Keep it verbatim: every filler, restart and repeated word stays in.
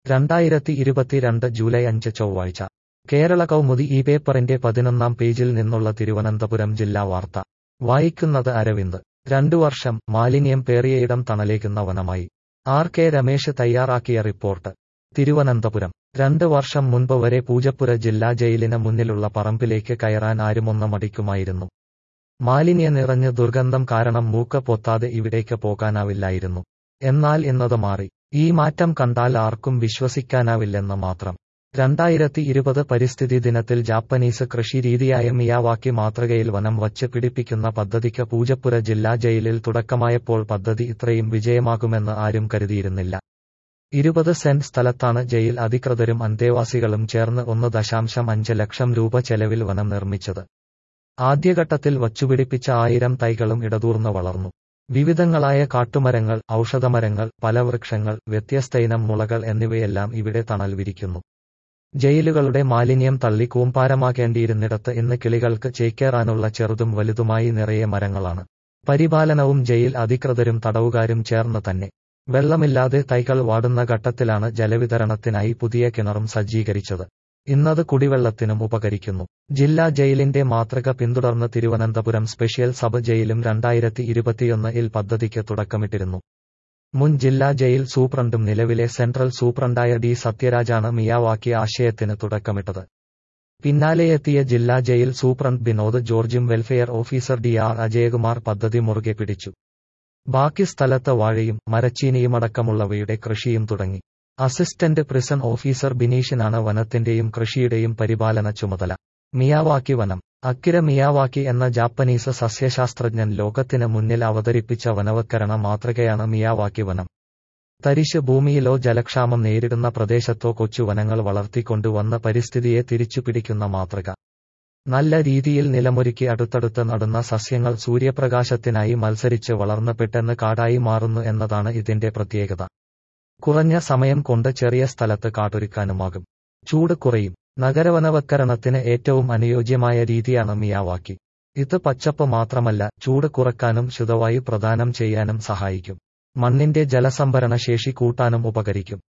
രണ്ടായിരത്തി ഇരുപത്തിരണ്ട് ജൂലൈ അഞ്ച് ചൊവ്വാഴ്ച കേരള കൗമുദി ഈ പേപ്പറിന്റെ പതിനൊന്നാം പേജിൽ നിന്നുള്ള തിരുവനന്തപുരം ജില്ലാ വാർത്ത വായിക്കുന്നത് അരവിന്ദ്. രണ്ടു വർഷം മാലിന്യം പേറിയയിടം തണലേകുന്ന വനമായി. ആർ കെ രമേശ് തയ്യാറാക്കിയ റിപ്പോർട്ട്. തിരുവനന്തപുരം. രണ്ട് വർഷം മുൻപ് വരെ പൂജപ്പുര ജില്ലാ ജയിലിന് മുന്നിലുള്ള പറമ്പിലേക്ക് കയറാൻ ആരുമൊന്ന് മടിക്കുമായിരുന്നു. മാലിന്യ നിറഞ്ഞ് ദുർഗന്ധം കാരണം മൂക്ക് പൊത്താതെ ഇവിടേക്ക് പോകാനാവില്ലായിരുന്നു. എന്നാൽ ഇന്നത് മാറി. ഈ മാറ്റം കണ്ടാൽ ആർക്കും വിശ്വസിക്കാനാവില്ലെന്ന് മാത്രം. രണ്ടായിരത്തി ഇരുപത് പരിസ്ഥിതി ദിനത്തിൽ ജാപ്പനീസ് കൃഷിരീതിയായ മിയാവാക്കി മാതൃകയിൽ വനം വച്ച് പിടിപ്പിക്കുന്ന പദ്ധതിക്ക് പൂജപ്പുര ജില്ലാ ജയിലിൽ തുടക്കമായപ്പോൾ പദ്ധതി ഇത്രയും വിജയമാകുമെന്ന് ആരും കരുതിയിരുന്നില്ല. ഇരുപത് സെന്റ് സ്ഥലത്താണ് ജയിൽ അധികൃതരും അന്തേവാസികളും ചേർന്ന് ഒന്ന് ദശാംശം അഞ്ച് ലക്ഷം രൂപ ചെലവിൽ വനം നിർമ്മിച്ചത്. ആദ്യഘട്ടത്തിൽ വച്ചുപിടിപ്പിച്ച ആയിരം തൈകളും ഇടതൂർന്ന് വളർന്നു. വിവിധങ്ങളായ കാട്ടുമരങ്ങൾ, ഔഷധമരങ്ങൾ, ഫലവൃക്ഷങ്ങൾ, വ്യത്യസ്തയിനം മുളകൾ എന്നിവയെല്ലാം ഇവിടെ തണൽ വിരിക്കുന്നു. ജയിലുകളുടെ മാലിന്യം തള്ളി കൂമ്പാരമാകേണ്ടിയിരുന്നിടത്ത് ഇന്ന് കിളികൾക്ക് ചേക്കേറാനുള്ള ചെറുതും വലുതുമായി നിറയെ മരങ്ങളാണ്. പരിപാലനവും ജയിൽ അധികൃതരും തടവുകാരും ചേർന്ന് തന്നെ. വെള്ളമില്ലാതെ തൈകൾ വാടുന്ന ഘട്ടത്തിലാണ് ജലവിതരണത്തിനായി പുതിയ കിണറും സജ്ജീകരിച്ചത്. ഇന്നത് കുടിവെള്ളത്തിനും ഉപകരിക്കുന്നു. ജില്ലാ ജയിലിന്റെ മാതൃക പിന്തുടർന്ന് തിരുവനന്തപുരം സ്പെഷ്യൽ സബ് ജയിലും രണ്ടായിരത്തി ഇരുപത്തിയൊന്ന് ഇൽ പദ്ധതിക്ക് തുടക്കമിട്ടിരുന്നു. മുൻ ജില്ലാ ജയിൽ സൂപ്രണ്ടും നിലവിലെ സെൻട്രൽ സൂപ്രണ്ടായ ഡി സത്യരാജാണ് മിയാവാക്കി ആശയത്തിന് തുടക്കമിട്ടത്. പിന്നാലെയെത്തിയ ജില്ലാ ജയിൽ സൂപ്രണ്ട് ബിനോദ് ജോർജും welfare officer D R Ajayakumar പദ്ധതി മുറുകെ പിടിച്ചു. ബാക്കി സ്ഥലത്ത് വാഴയും മരച്ചീനിയുമടക്കമുള്ളവയുടെ കൃഷിയും തുടങ്ങി. അസിസ്റ്റന്റ് പ്രിസൺ ഓഫീസർ ബിനീഷിനാണ് വനത്തിന്റെയും കൃഷിയുടെയും പരിപാലന ചുമതല. മിയാവാക്കി വനം. അക്കിര മിയാവാക്കി എന്ന ജാപ്പനീസ് സസ്യശാസ്ത്രജ്ഞൻ ലോകത്തിന് മുന്നിൽ അവതരിപ്പിച്ച വനവത്കരണ മാതൃകയാണ് മിയാവാക്കി വനം. തരിശ് ഭൂമിയിലോ ജലക്ഷാമം നേരിടുന്ന പ്രദേശത്തോ കൊച്ചുവനങ്ങൾ വളർത്തിക്കൊണ്ടുവന്ന് പരിസ്ഥിതിയെ തിരിച്ചുപിടിക്കുന്ന മാതൃക. നല്ല രീതിയിൽ നിലമൊരുക്കി അടുത്തടുത്ത് നടുന്ന സസ്യങ്ങൾ സൂര്യപ്രകാശത്തിനായി മത്സരിച്ച് വളർന്ന് പെട്ടെന്ന് കാടായി മാറുന്നു എന്നതാണ് ഇതിന്റെ പ്രത്യേകത. കുറഞ്ഞ സമയം കൊണ്ട് ചെറിയ സ്ഥലത്ത് കാടൊരുക്കാനുമാകും. ചൂട് കുറയും. നഗരവനവത്കരണത്തിന് ഏറ്റവും അനുയോജ്യമായ രീതിയാണ് മിയാവാക്കി. ഇത് പച്ചപ്പ് മാത്രമല്ല, ചൂട് കുറക്കാനും ശുദ്ധവായു പ്രദാനം ചെയ്യാനും സഹായിക്കും. മണ്ണിന്റെ ജലസംഭരണ ശേഷി കൂട്ടാനും ഉപകരിക്കും.